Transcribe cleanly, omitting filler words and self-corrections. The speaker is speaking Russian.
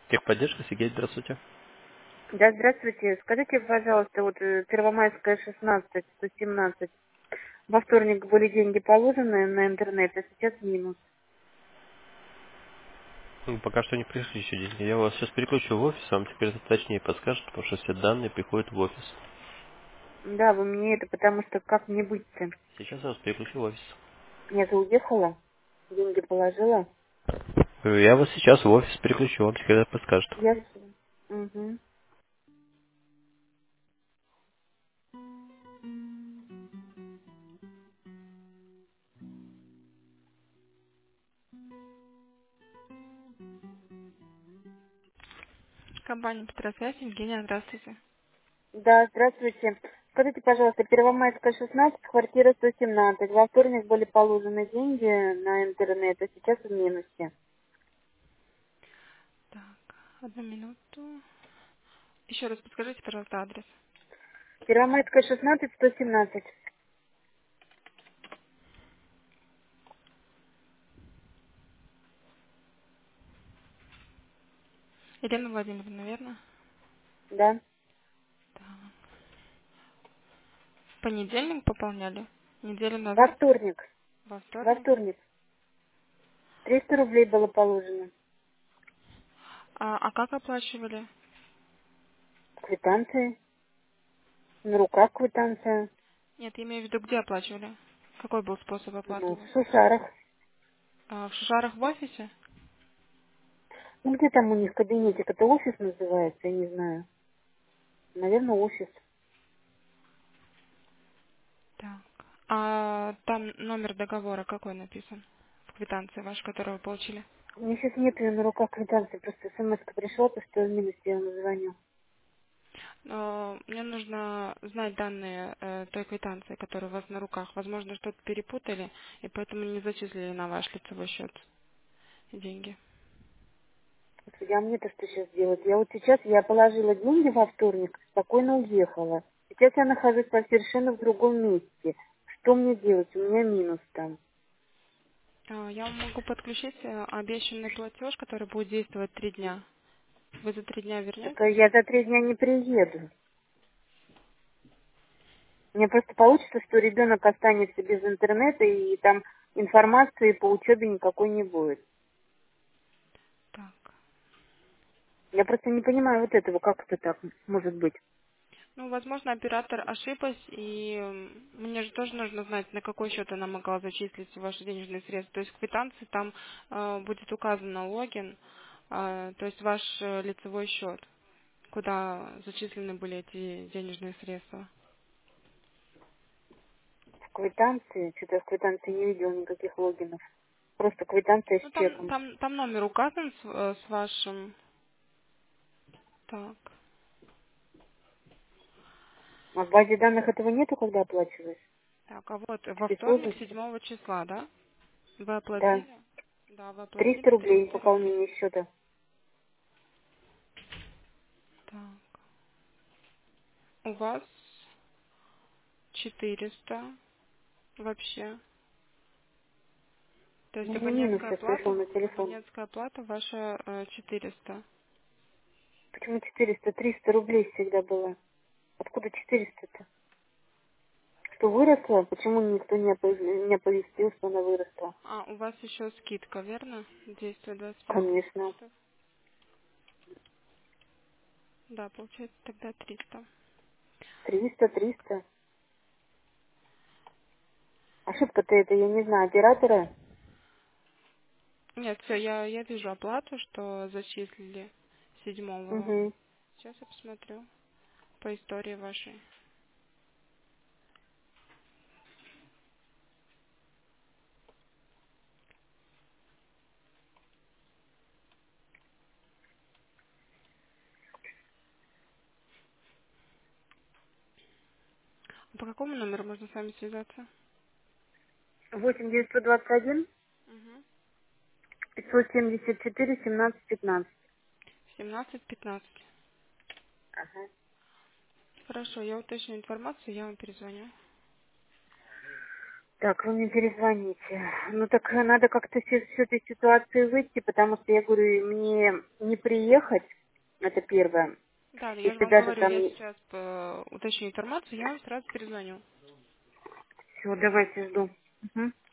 Техподдержка, Сергей, здравствуйте. Да, здравствуйте. Скажите, пожалуйста, вот Первомайская, 16, 117. Во вторник были деньги положены на интернет, а сейчас минус. Ну, пока что не пришли еще деньги. Я вас сейчас переключу в офис, вам теперь это точнее подскажет, потому что все данные приходят в офис. Да, вы мне это, потому что как мне быть-то? Сейчас я вас переключу в офис. Я же уехала, деньги положила. Я вас сейчас в офис переключу, вам теперь это подскажет. Я... Угу. Компания Петросвязь, Евгения, здравствуйте. Да, здравствуйте. Скажите, пожалуйста, Первомайская, 16, квартира 117. Во вторник были положены деньги на интернет, а сейчас в минусе. Так, одну минуту. Еще раз подскажите, пожалуйста, адрес. Первомайская, 16, 117. Елена Владимировна, верно? Да. В понедельник пополняли? Неделю Во назад? вторник. Во Во вторник? вторник. 300 рублей было положено. А как оплачивали? Квитанции. На руках квитанция. Нет, я имею в виду, где оплачивали? Какой был способ оплаты Ну, у в вас? Сушарах. В Шушарах в офисе? Ну, где там у них кабинетик? Это офис называется? Я не знаю. Наверное, офис. Так. А там номер договора какой написан? В квитанции вашей, которую вы получили? У меня сейчас нет её на руках квитанции. Просто смс пришла, то что в минус я вам звоню. Мне нужно знать данные той квитанции, которая у вас на руках. Возможно, что-то перепутали, и поэтому не зачислили на ваш лицевой счет деньги. Господи, а мне-то что сейчас делать? Я вот сейчас, я положила деньги во вторник, спокойно уехала. Сейчас я нахожусь совершенно в другом месте. Что мне делать? У меня минус там. Я вам могу подключить обещанный платеж, который будет действовать 3 дня. Вы за 3 дня Так вернете? я за 3 дня не приеду. Мне просто получится, что ребенок останется без интернета, и там информации по учебе никакой не будет. Так. Я просто не понимаю вот этого, как это так может быть. Ну, возможно, оператор ошиблась, и мне же тоже нужно знать, на какой счет она могла зачислить ваши денежные средства. То есть в квитанции там будет указано логин, то есть ваш лицевой счет, куда зачислены были эти денежные средства. В квитанции, что-то я в квитанции не видела никаких логинов. Просто квитанция Ну, с там, чеком. там, там номер указан с вашим. Так. А в базе данных этого нету, когда оплачиваешь? Так, а вот во Такие вторник, сложности? 7 числа, да? Вы Да. оплатили? Да, вы 300 оплатили рублей 300 рублей. пополнение счета. Так. У вас 400 вообще. То У есть меня минус абонентская сейчас пришел плата, на телефон. абонентская плата ваша 400. Почему 400? 300 рублей всегда было. Откуда 400-то? Что выросла? Почему никто не оповестил, что она выросла? А, у вас еще скидка, верно? Действует 25%. Конечно. Да, получается тогда 300. 300. Ошибка-то это, я не знаю, оператора. Нет, все, я вижу оплату, что зачислили 7 вам. Угу. Сейчас я посмотрю по истории вашей. А по какому номеру можно с вами связаться? 8 921 Угу. 574 17 15. 17-15. Ага. Хорошо, я уточню информацию, я вам перезвоню. Так, вы мне перезвоните. Ну так надо как-то с этой ситуации выйти, потому что я говорю, мне не приехать, это первое. Да, я же Если вам даже говорю, там... я сейчас уточню информацию, я вам сразу перезвоню. Все, давайте жду. Мгм.